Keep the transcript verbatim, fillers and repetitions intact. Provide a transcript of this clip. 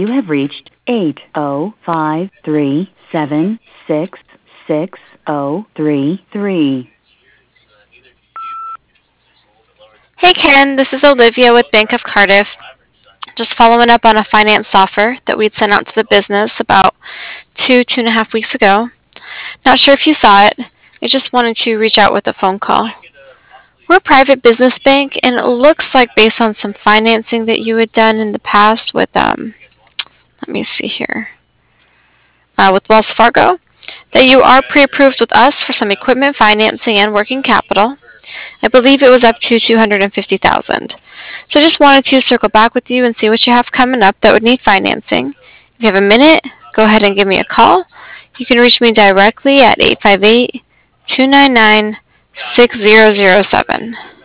You have reached eight zero five three seven six six zero three three. Hey Ken, this is Olivia with Bank of Cardiff. Just following up on a finance offer that we'd sent out to the business about two, two and a half weeks ago. Not sure if you saw it. I just wanted to reach out with a phone call. We're a private business bank, and it looks like based on some financing that you had done in the past with, um, let me see here, uh, with Wells Fargo, that you are pre-approved with us for some equipment financing and working capital. I believe it was up to two hundred fifty thousand dollars. So I just wanted to circle back with you and see what you have coming up that would need financing. If you have a minute, go ahead and give me a call. You can reach me directly at eight five eight, two nine nine, six zero zero seven.